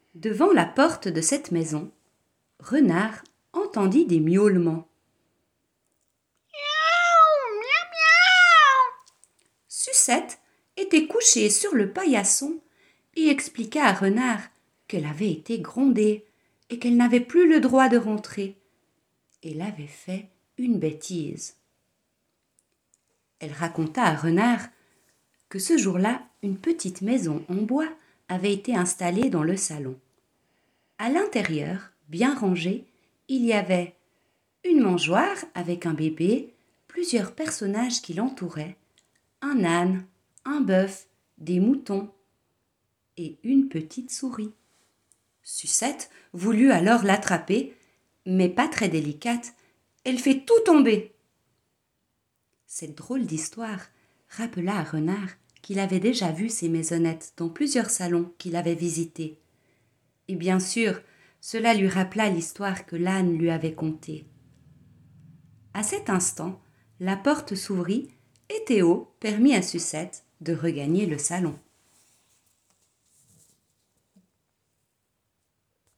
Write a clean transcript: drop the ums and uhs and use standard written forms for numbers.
Devant la porte de cette maison, Renard entendit des miaulements. Sucette était couchée sur le paillasson et expliqua à Renard qu'elle avait été grondée et qu'elle n'avait plus le droit de rentrer. Elle avait fait une bêtise. Elle raconta à Renard que ce jour-là, une petite maison en bois avait été installée dans le salon. À l'intérieur, bien rangée, il y avait une mangeoire avec un bébé, plusieurs personnages qui l'entouraient, un âne, un bœuf, des moutons et une petite souris. Sucette voulut alors l'attraper, mais pas très délicate, elle fait tout tomber. Cette drôle d'histoire rappela à Renard qu'il avait déjà vu ces maisonnettes dans plusieurs salons qu'il avait visités. Et bien sûr, cela lui rappela l'histoire que l'âne lui avait contée. À cet instant, la porte s'ouvrit et Théo permit à Sucette de regagner le salon.